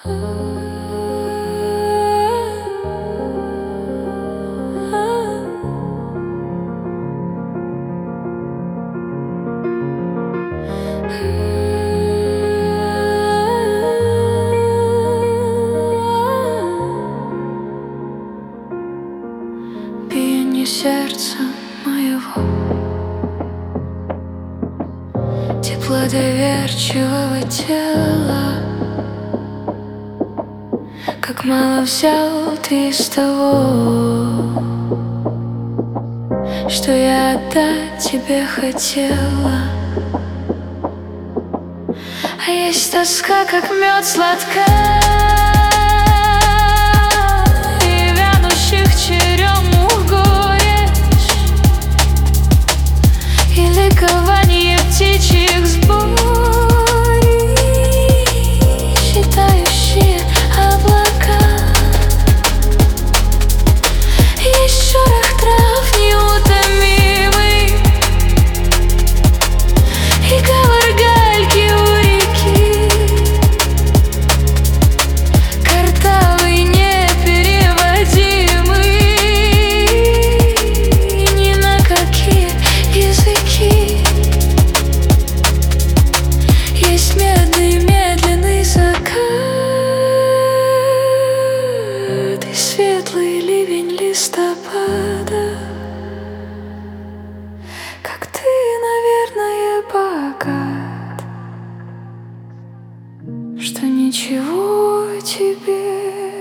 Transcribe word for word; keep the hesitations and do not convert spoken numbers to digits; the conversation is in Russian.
Биение сердца моего, тепло доверчивого тела. Как мало взял ты из того, что я отдать тебе хотела. А есть тоска, как мед сладка, и вянущих черемух горечь, и ликование птичьих сборей, считающие облака. Есть шорох трав неутомимый, и говор гальки у реки, картавый непереводимый, ни на какие языки. Есть медный, медленный закат, и светлый ливень листопада. Как ты, наверное, богат, что ничего тебе